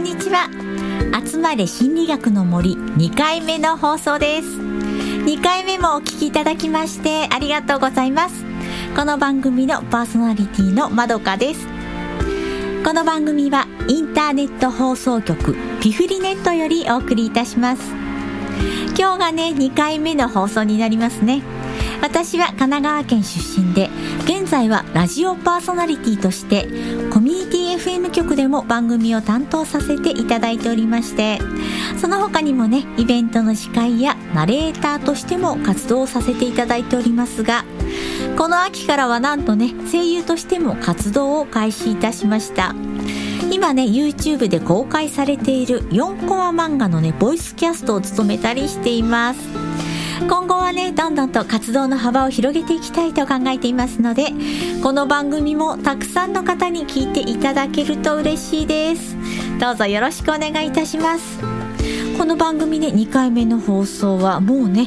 んにちは。集まれ心理学の森2回目の放送です。2回目もお聞きいただきましてありがとうございます。この番組のパーソナリティのまどかです。この番組はインターネット放送局ピフリネットよりお送りいたします。今日がね2回目の放送になりますね。私は神奈川県出身で、現在はラジオパーソナリティとしてコミュニティ FM 局でも番組を担当させていただいておりまして、その他にもねイベントの司会やナレーターとしても活動させていただいておりますが、この秋からはなんとね声優としても活動を開始いたしました。今ね YouTube で公開されている4コマ漫画のねボイスキャストを務めたりしています。今後はねどんどんと活動の幅を広げていきたいと考えていますので、この番組もたくさんの方に聞いていただけると嬉しいです。どうぞよろしくお願いいたします。この番組ね2回目の放送はもうね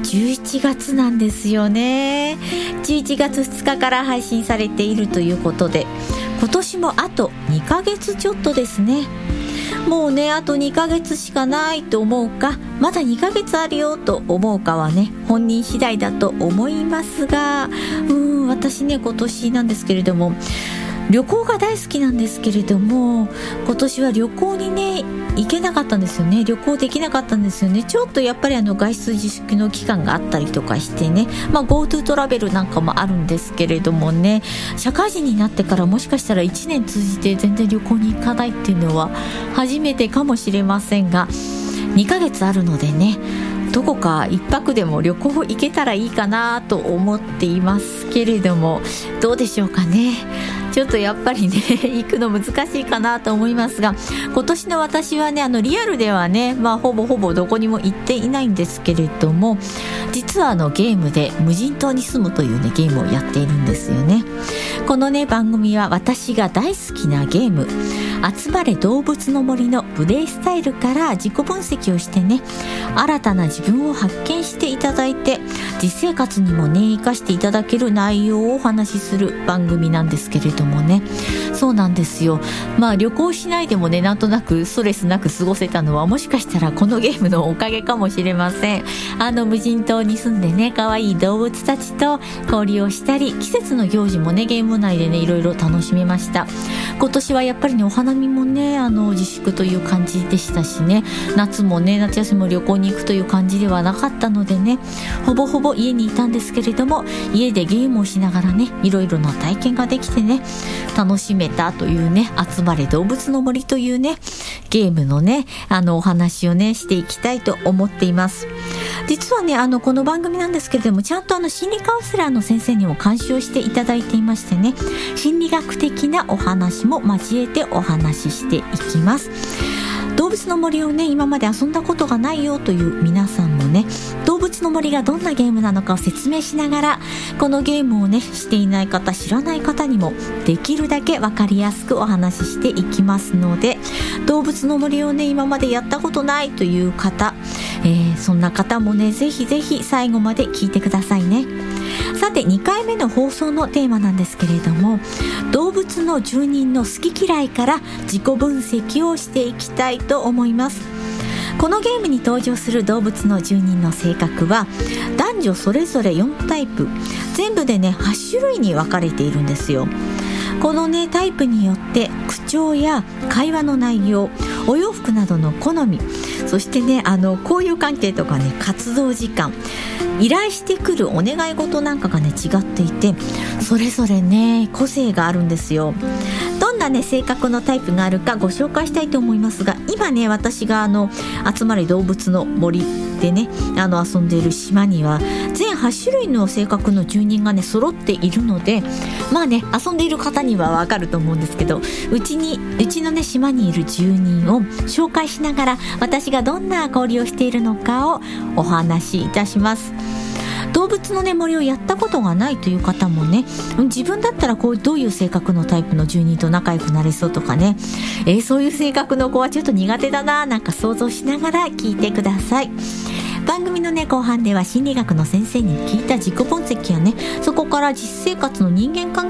11月なんですよね。11月2日から配信されているということで、今年もあと2ヶ月ちょっとですね。もうねあと2ヶ月しかないと思うか、まだ2ヶ月あるよと思うかはね本人次第だと思いますが、私ね今年なんですけれども旅行が大好きなんですけれども、今年は旅行にね行けなかったんですよね。旅行できなかったんですよね。ちょっとやっぱり外出自粛の期間があったりとかしてね、GoTo トラベルなんかもあるんですけれどもね、社会人になってからもしかしたら1年通じて全然旅行に行かないっていうのは初めてかもしれませんが、2ヶ月あるのでねどこか一泊でも旅行行けたらいいかなと思っていますけれども、どうでしょうかね。ちょっとやっぱりね行くの難しいかなと思いますが、今年の私はねリアルではねほぼどこにも行っていないんですけれども、実はゲームで無人島に住むというねゲームをやっているんですよね。このね番組は私が大好きなゲーム集まれ動物の森のプレイスタイルから自己分析をしてね、新たな自分を発見していただいて、実生活にもね生かしていただける内容をお話しする番組なんですけれどもね。そうなんですよ。旅行しないでもねなんとなくストレスなく過ごせたのはもしかしたらこのゲームのおかげかもしれません。無人島に住んでね可愛い動物たちと交流をしたり、季節の行事もねゲーム内でねいろいろ楽しめました。今年はやっぱりねお花見もね自粛という感じでしたしね、夏もね夏休みも旅行に行くという感じではなかったのでね、ほぼ家にいたんですけれども、家でゲームをしながらねいろいろな体験ができてね楽しめたというね、集まれ動物の森というねゲームのねお話をねしていきたいと思っています。実はねこの番組なんですけれども、ちゃんと心理カウンセラーの先生にも監修をしていただいていましてね、心理学的なお話も交えてお話ししていきます。動物の森をね今まで遊んだことがないよという皆さんもね、動物の森がどんなゲームなのかを説明しながら、このゲームをねしていない方知らない方にもできるだけ分かりやすくお話ししていきますので、動物の森をね今までやったことないという方、そんな方もねぜひ最後まで聞いてくださいね。さて2回目の放送のテーマなんですけれども、動物の住人の好き嫌いから自己分析をしていきたいと思います。このゲームに登場する動物の住人の性格は男女それぞれ4タイプ、全部でね8種類に分かれているんですよ。このねタイプによって口調や会話の内容、お洋服などの好み、そしてね交友関係とかね活動時間、依頼してくるお願い事なんかがね違っていて、それぞれね個性があるんですよ。どんなね性格のタイプがあるかご紹介したいと思いますが、今ね私が集まれ動物の森でね遊んでいる島には全8種類の性格の住人がね揃っているので、遊んでいる方にはわかると思うんですけど、うちのね島にいる住人を紹介しながら、私がどんな交流をしているのかをお話しいたします。動物のね森をやったことがないという方もね、自分だったらどういう性格のタイプの住人と仲良くなれそうとかね、そういう性格の子はちょっと苦手だななんか想像しながら聞いてください。番組のね後半では心理学の先生に聞いた自己分析やね、そこから実生活の人間関係にも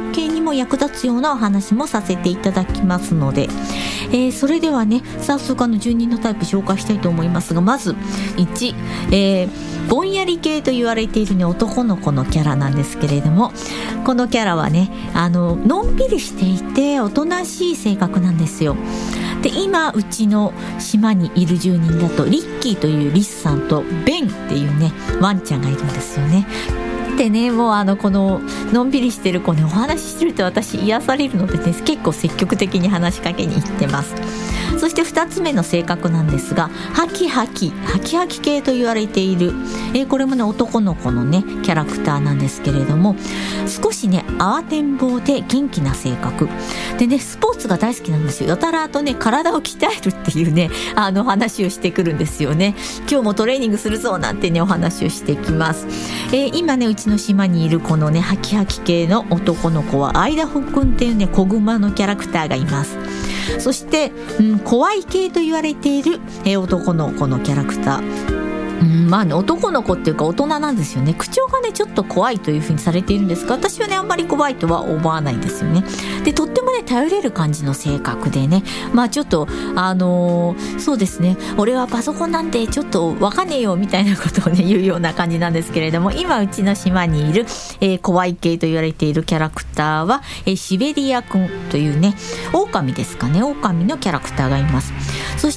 も役立つようなお話もさせていただきますので、それではね早速住人のタイプ紹介したいと思いますが、まず1、ぼんやり系と言われているね男の子のキャラなんですけれども、このキャラはねのんびりしていておとなしい性格なんですよ。で今うちの島にいる住人だとリッキーというリスさんとベンっていうねワンちゃんがいるんですよね。でねもうこののんびりしてる子ねお話ししてると私癒されるのでね結構積極的に話しかけに行ってます。そして2つ目の性格なんですが、ハキハキ系と言われている、これもね男の子のねキャラクターなんですけれども、少しね慌てんぼうで元気な性格でね、スポーツが大好きなんですよ。やたらとね体を鍛えるっていうね話をしてくるんですよね。今日もトレーニングするぞなんてねお話をしてきます。今ねうちの島にいるこのねハキハキ系の男の子はアイダホくんっていうね子グマのキャラクターがいます。そして、怖い系と言われている、男の子のキャラクター、まあね男の子っていうか大人なんですよね。口調がねちょっと怖いという風にされているんですが、私はねあんまり怖いとは思わないんですよね。でとってもね頼れる感じの性格でね、まあちょっとそうですね、俺はパソコンなんてちょっとわかんねえよみたいなことをね言うような感じなんですけれども、今うちの島にいる、怖い系と言われているキャラクターは、シベリアくんというね狼ですかね、狼のキャラクターがいます。そして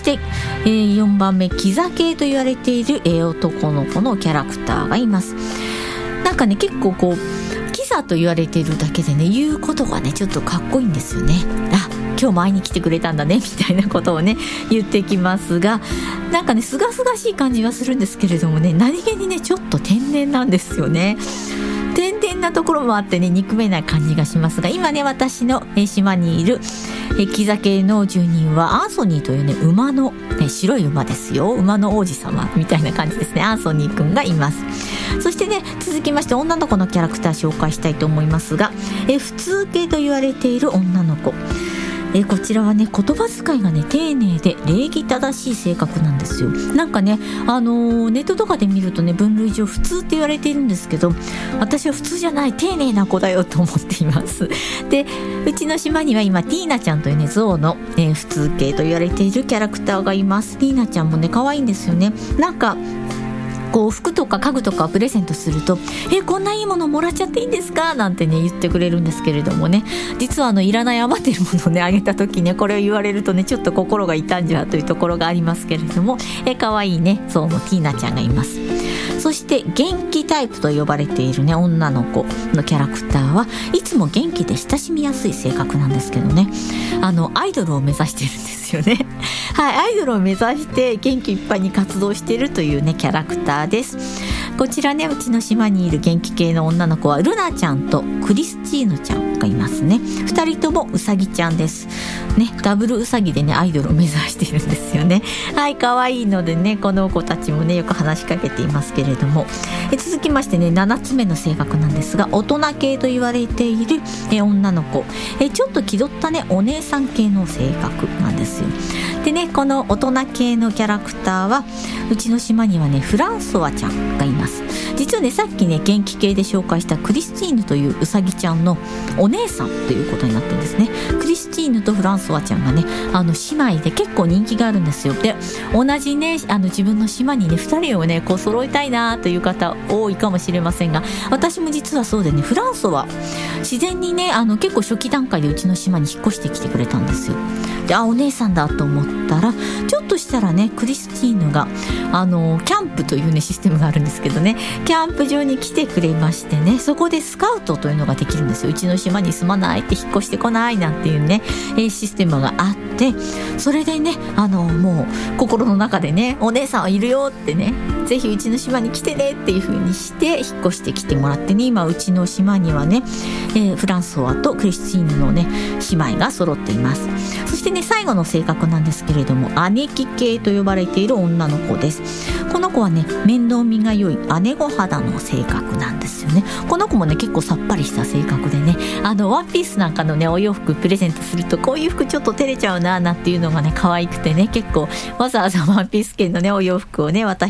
、4番目キザ系と言われている、男の子のキャラクターがいます。なんかね結構こうキザと言われているだけでね言うことがねちょっとかっこいいんですよね。今日も会いに来てくれたんだねみたいなことをね言ってきますが、なんかねすがすがしい感じはするんですけれどもね、何気にねちょっと天然なんですよね。天然なところもあってね憎めない感じがしますが、今ね私の島にいるキザ系の住人はアンソニーというね馬の、白い馬ですよ、馬の王子様みたいな感じですね。アンソニーくんがいます。そしてね続きまして女の子のキャラクター紹介したいと思いますが、普通系と言われている女の子、こちらはね言葉遣いがね丁寧で礼儀正しい性格なんですよ。なんかねネットとかで見るとね分類上普通って言われているんですけど、私は普通じゃない丁寧な子だよと思っています。でうちの島には今ティーナちゃんというね象の、普通系と言われているキャラクターがいます。ティーナちゃんもね可愛いんですよね。なんかこう服とか家具とかをプレゼントするとこんないいものもらっちゃっていいんですかなんてね言ってくれるんですけれどもね、実はいらない余っているものをねあげた時ねこれを言われるとねちょっと心が痛んじゃうというところがありますけれども、可愛いねそうもティーナちゃんがいます。そして元気タイプと呼ばれているね女の子のキャラクターはいつも元気で親しみやすい性格なんですけどね、アイドルを目指してるんですよね。はい、アイドルを目指して元気いっぱいに活動しているというねキャラクターです。こちらねうちの島にいる元気系の女の子はルナちゃんとクリスチーヌちゃんがいますね。2人ともウサギちゃんですね。ダブルウサギでねアイドルを目指しているんですよね。はい、可愛いのでねこの子たちもねよく話しかけていますけれども、続きましてね7つ目の性格なんですが、大人系と言われている女の子、ちょっと気取ったねお姉さん系の性格なんですよ。でねこの大人系のキャラクターはうちの島にはねフランソワちゃんがいます。実はねさっきね元気系で紹介したクリスティーヌというウサギちゃんのお姉さんということになってるんですね。クリスティーヌとフランソワちゃんがね姉妹で結構人気があるんですよ。で同じね自分の島にね2人をねこう揃いたいなという方多いかもしれませんが、私も実はそうでねフランソワ自然にね結構初期段階でうちの島に引っ越してきてくれたんですよ。でお姉さんだと思ったらちょっとしたらねクリスティーヌがキャンプというねシステムがあるんですけどね、キャンプ場に来てくれましてね、そこでスカウトというのができるんですよ。うちの島に住まないって引っ越してこないなんていうね、システムがあって、それでねもう心の中でねお姉さんはいるよってね、ぜひうちの島に来てねっていう風にして引っ越してきてもらってね、今うちの島にはね、フランソワとクリスティーヌのね姉妹が揃っています。そしてね最後の性格なんですけれども、姉貴系と呼ばれている女の子です。この子はね面倒見が良い姉御肌の性格なんですよね。この子もね結構さっぱりした性格でね、ワンピースなんかのねお洋服プレゼントするとこういう服ちょっと照れちゃうななんていうのがね可愛くてね、結構わざわざワンピース系のねお洋服をね渡したりし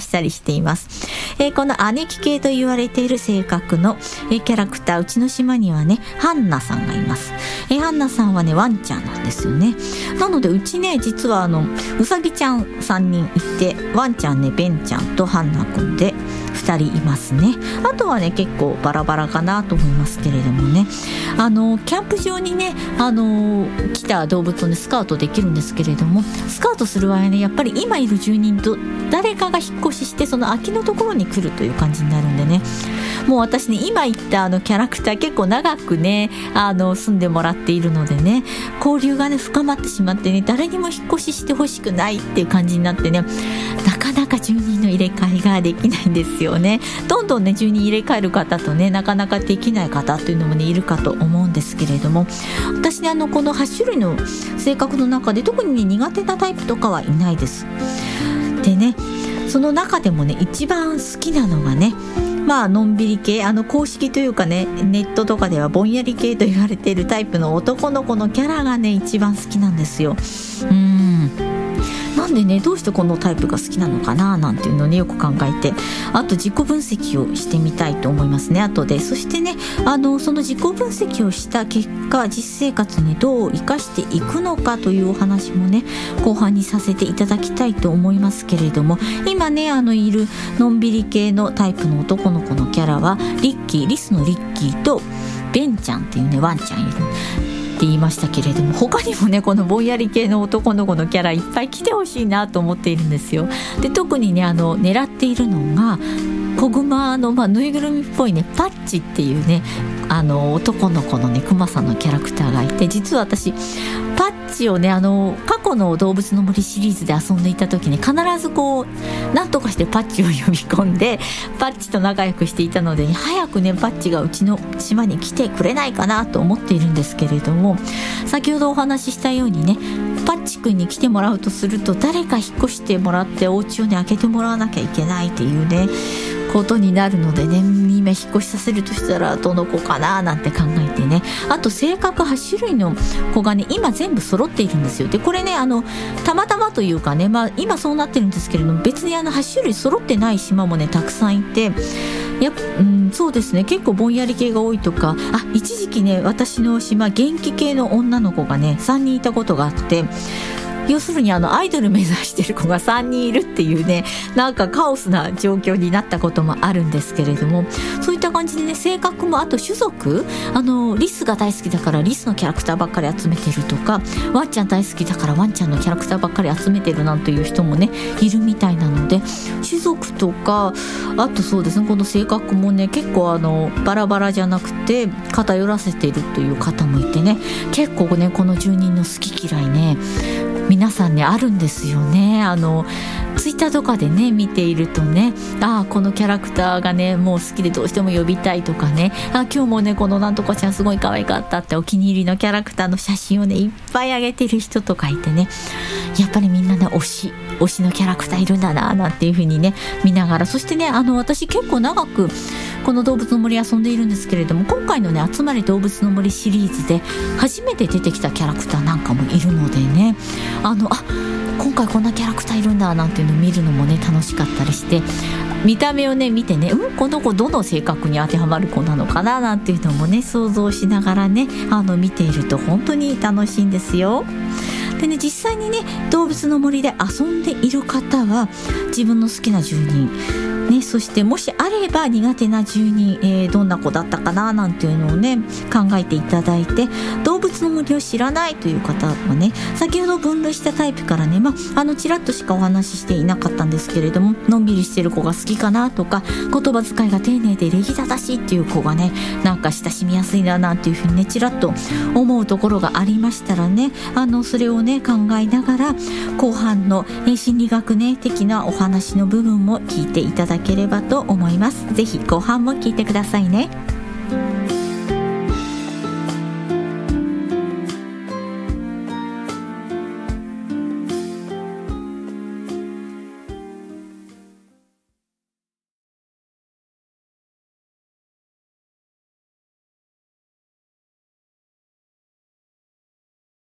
しています。この姉貴系と言われている性格の、キャラクター、うちの島にはねハンナさんがいます。ハンナさんはねワンちゃんなんですよね。なのでうちね実はうさぎちゃん3人いて、ワンちゃんねベンちゃんとハンナくんで2人いますね。あとはね結構バラバラかなと思いますけれどもね、キャンプ場にね来た動物をねスカウトできるんですけれども、スカウトする場合はねやっぱり今いる住人と誰かが引っ越ししてその空きのところに来るという感じになるんでね、もう私ね今言ったキャラクター結構長くね住んでもらっているのでね、交流がね深まってしまってね、誰にも引っ越ししてほしくないっていう感じになってね、なかなか住人の入れ替えができないんですよね。どんどんね住人入れ替える方とねなかなかできない方というのもねいるかと思うんですけれども、私ねこの8種類の性格の中で特にね苦手なタイプとかはいないです。でねその中でもね一番好きなのがねのんびり系、公式というかねネットとかではぼんやり系と言われているタイプの男の子のキャラがね一番好きなんですよ。なんでねどうしてこのタイプが好きなのかななんていうのをねよく考えて、あと自己分析をしてみたいと思いますね後で。そしてねその自己分析をした結果実生活にどう生かしていくのかというお話もね後半にさせていただきたいと思いますけれども、今ねいるのんびり系のタイプの男の子のキャラはリスのリッキーとベンちゃんっていうねワンちゃんいるって言いましたけれども、他にもねこのぼんやり系の男の子のキャラいっぱい来てほしいなと思っているんですよ。で特にね狙っているのが子グマの、ぬいぐるみっぽいねパッチっていうね男の子のねクマさんのキャラクターがいて、実は私パッチをね過去の動物の森シリーズで遊んでいた時に必ずなんとかしてパッチを呼び込んでパッチと仲良くしていたので、早くねパッチがうちの島に来てくれないかなと思っているんですけれども、先ほどお話ししたようにねパッチくんに来てもらうとすると誰か引っ越してもらってお家をね開けてもらわなきゃいけないっていうねことになるのでね、今引っ越しさせるとしたらどの子かななんて考えてね、あと性格8種類の子がね今全部揃っているんですよ。でこれねたまたまというかね、今そうなってるんですけれども、別に8種類揃ってない島もねたくさんいて、そうですね結構ぼんやり系が多いとか、一時期ね私の島元気系の女の子がね3人いたことがあって、要するにアイドル目指してる子が3人いるっていうねなんかカオスな状況になったこともあるんですけれども、そういった感じでね性格も、あと種族リスが大好きだからリスのキャラクターばっかり集めてるとか、ワンちゃん大好きだからワンちゃんのキャラクターばっかり集めてるなんていう人もねいるみたいなので、種族とかあとそうですねこの性格もね結構バラバラじゃなくて偏らせているという方もいてね、結構ねこの住人の好き嫌いね皆さんねあるんですよね。ツイッターとかでね見ているとね、このキャラクターがねもう好きでどうしても呼びたいとかね、今日もねこのなんとかちゃんすごい可愛かったってお気に入りのキャラクターの写真をねいっぱい上げてる人とかいてね、やっぱりみんなね推しのキャラクターいるんだななんていう風にね見ながら、そしてね私結構長くこの動物の森遊んでいるんですけれども、今回のね集まれ動物の森シリーズで初めて出てきたキャラクターなんかもいるのでね、今回こんなキャラクターいるんだなんていうのを見るのもね楽しかったりして、見た目をね見てね、この子どの性格に当てはまる子なのかななんていうのもね想像しながらね見ていると本当に楽しいんですよ。でね実際にね動物の森で遊んでいる方は自分の好きな住人ね、そしてもしあれば苦手な住人、どんな子だったかななんていうのをね考えていただいて、動物の森を知らないという方はね先ほど分類したタイプからねちらっとしかお話ししていなかったんですけれども、のんびりしてる子が好きかなとか、言葉遣いが丁寧で礼儀正しいっていう子がねなんか親しみやすいななんていうふうにねちらっと思うところがありましたらねそれをね考えながら後半の、心理学ね的なお話の部分も聞いていただければと思います。ぜひ後半も聞いてくださいね。